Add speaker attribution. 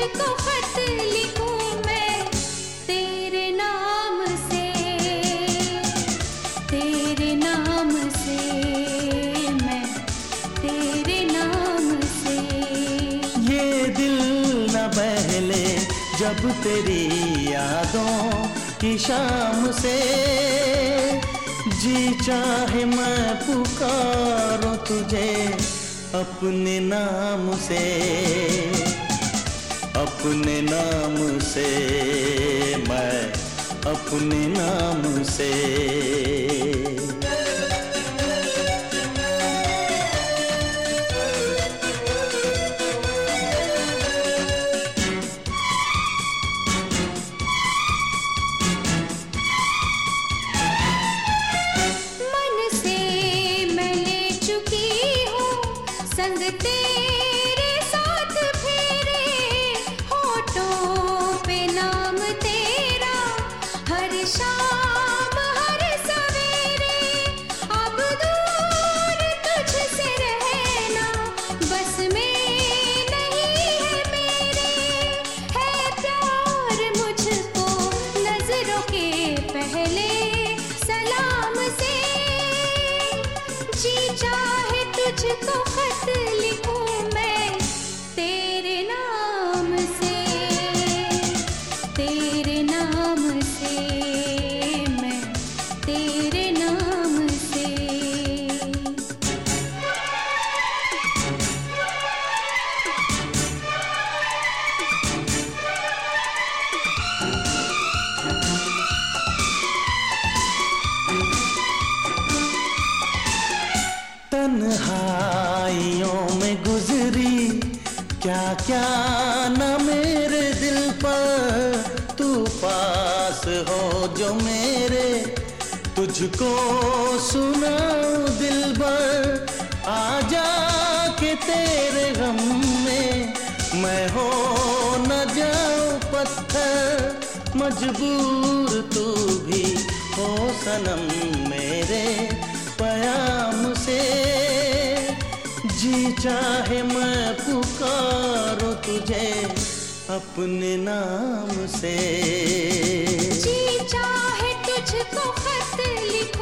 Speaker 1: तुझको खत लिखूं मैं तेरे नाम से, तेरे नाम से, मैं तेरे नाम से।
Speaker 2: ये दिल न बहले जब तेरी यादों की शाम से, जी चाहे मैं पुकारूं तुझे अपने नाम से, अपने नाम से, मैं अपने नाम से।
Speaker 1: संग तेरे साथ फेरे, होठों पे नाम तेरा हर शाम हर सवेरे। अब दूर तुझसे रहना बस में नहीं है मेरे, है प्यार मुझको नजरों के पहले सलाम से। जी चाहे तुझको खत लिखूं मैं तेरे नाम से, तेरे नाम से, मैं तेरे नाम से।
Speaker 2: तन्हाइयों में गुजरी क्या क्या न मेरे दिल पर, तू पास हो जो मेरे तुझको सुनाऊं दिलबर। आजा के तेरे गम में मैं हो न जाऊं पत्थर, मजबूर तू भी हो सनम मेरे प्याम से। जी चाहे मैं पुकारूं तुझे अपने नाम से,
Speaker 1: जी चाहे तुझको खत लिखूं